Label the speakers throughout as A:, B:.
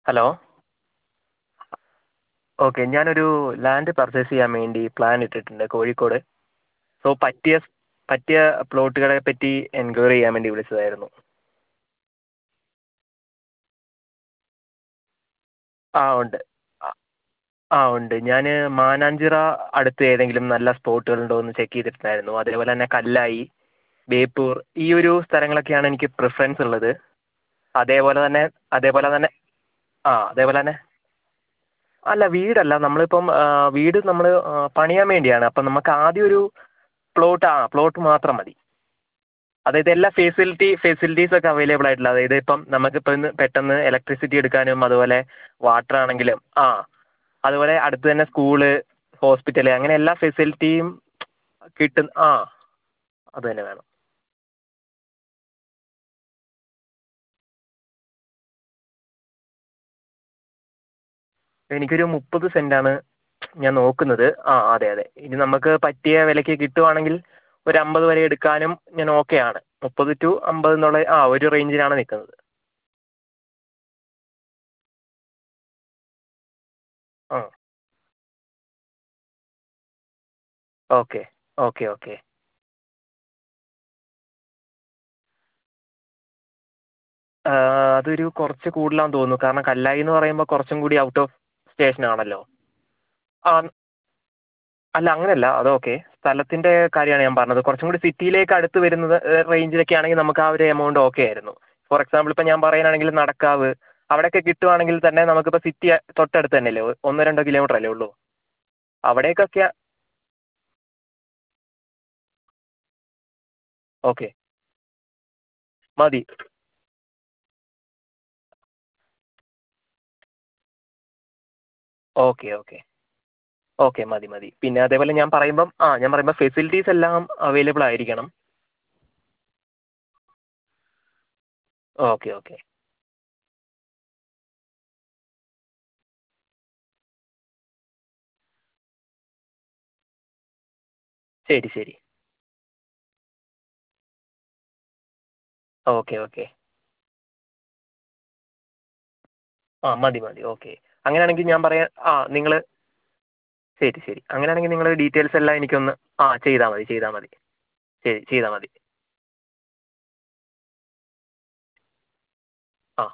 A: Hello. Okay, ഞാനൊരു land purchase ചെയ്യാൻ വേണ്ടി പ്ലാൻ ഇട്ടിട്ടുണ്ട് കോഴിക്കോട്. സോ പറ്റിയ പ്ലോട്ടുകളെ പറ്റി എൻക്വയറി ചെയ്യാൻ വേണ്ടി വിളിച്ചതായിരുന്നു. ആ ഉണ്ട്. ആ ഉണ്ട്. ഞാൻ മാനാഞ്ചിറ അടുത്ത് ഏതെങ്കിലും നല്ല സ്പോട്ടുകളുണ്ടോ എന്ന് ചെക്ക് ചെയ്തിട്ടുണ്ടായിരുന്നു. അതേപോലെ തന്നെ കല്ലായി, ബേപ്പൂർ, ഈ ഒരു സ്ഥലങ്ങളൊക്കെയാണ് എനിക്ക് പ്രിഫറൻസ് ഉള്ളത്. അതേപോലെ തന്നെ അതേപോലെ തന്നെ അതേപോലെ തന്നെ അല്ല, വീടല്ല. നമ്മളിപ്പം വീട് നമ്മൾ പണിയാൻ വേണ്ടിയാണ്. അപ്പം നമുക്ക് ആദ്യം ഒരു പ്ലോട്ട് മാത്രം മതി. അതായത് എല്ലാ ഫെസിലിറ്റീസ് ഒക്കെ അവൈലബിൾ ആയിട്ടുള്ള, അതായത് ഇപ്പം നമുക്കിപ്പോൾ ഇന്ന് പെട്ടെന്ന് ഇലക്ട്രിസിറ്റി എടുക്കാനും അതുപോലെ വാട്ടർ ആണെങ്കിലും അതുപോലെ അടുത്ത് തന്നെ സ്കൂള്, ഹോസ്പിറ്റല്, അങ്ങനെ എല്ലാ ഫെസിലിറ്റിയും കിട്ടും. അത് തന്നെ വേണം. എനിക്കൊരു 30 സെന്റാണ് ഞാൻ നോക്കുന്നത്. അതെ അതെ. ഇനി നമുക്ക് പറ്റിയ വിലയ്ക്ക് കിട്ടുവാണെങ്കിൽ ഒരു 50 വരെ എടുക്കാനും ഞാൻ ഓക്കെ ആണ്. 30 to 50 എന്നുള്ള ഒരു റേഞ്ചിലാണ് നിൽക്കുന്നത്. ആ ഓക്കെ ഓക്കെ ഓക്കെ. അതൊരു കുറച്ച് കൂടുതലാന്ന് തോന്നുന്നു. കാരണം കല്ലായി എന്ന് പറയുമ്പോൾ കുറച്ചും കൂടി ഔട്ട് ഓഫ് സ്റ്റേഷൻ ആണല്ലോ. ആ അല്ല, അങ്ങനെയല്ല, അതൊക്കെ സ്ഥലത്തിൻ്റെ കാര്യമാണ് ഞാൻ പറഞ്ഞത്. കുറച്ചും കൂടി സിറ്റിയിലേക്ക് അടുത്ത് വരുന്നത് റേഞ്ചിലൊക്കെ ആണെങ്കിൽ നമുക്ക് ആ ഒരു എമൗണ്ട് ഓക്കെ ആയിരുന്നു. ഫോർ എക്സാമ്പിൾ ഇപ്പം ഞാൻ പറയുകയാണെങ്കിൽ നടക്കാവ് അവിടെയൊക്കെ കിട്ടുവാണെങ്കിൽ തന്നെ നമുക്കിപ്പോൾ സിറ്റി തൊട്ടടുത്ത് തന്നെയല്ലേ, 1-2 കിലോമീറ്റർ അല്ലേ ഉള്ളൂ. അവിടേക്കൊക്കെ ഓക്കെ മതി. ഓക്കെ ഓക്കെ ഓക്കെ മതി മതി. പിന്നെ അതേപോലെ ഞാൻ പറയുമ്പം ഫെസിലിറ്റീസ് എല്ലാം അവൈലബിൾ ആയിരിക്കണം. Okay okay. ശരി ശരി. Okay okay. മതി മതി. ഓക്കെ. അങ്ങനെയാണെങ്കിൽ ഞാൻ പറയാം. നിങ്ങൾ ശരി ശരി. അങ്ങനെയാണെങ്കിൽ നിങ്ങൾ ഡീറ്റെയിൽസ് എല്ലാം എനിക്കൊന്ന് ചെയ്താൽ മതി ചെയ്താൽ മതി. ശരി, ചെയ്താൽ മതി. ആ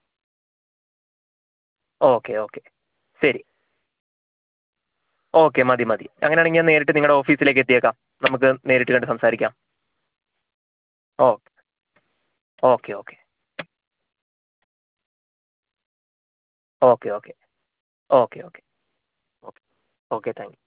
A: ഓക്കെ ഓക്കെ. ശരി. ഓക്കെ മതി മതി. അങ്ങനെയാണെങ്കിൽ ഞാൻ നേരിട്ട് നിങ്ങളുടെ ഓഫീസിലേക്ക് എത്തിയേക്കാം. നമുക്ക് നേരിട്ട് കണ്ട് സംസാരിക്കാം. Okay okay okay okay okay okay okay okay okay. Thank U.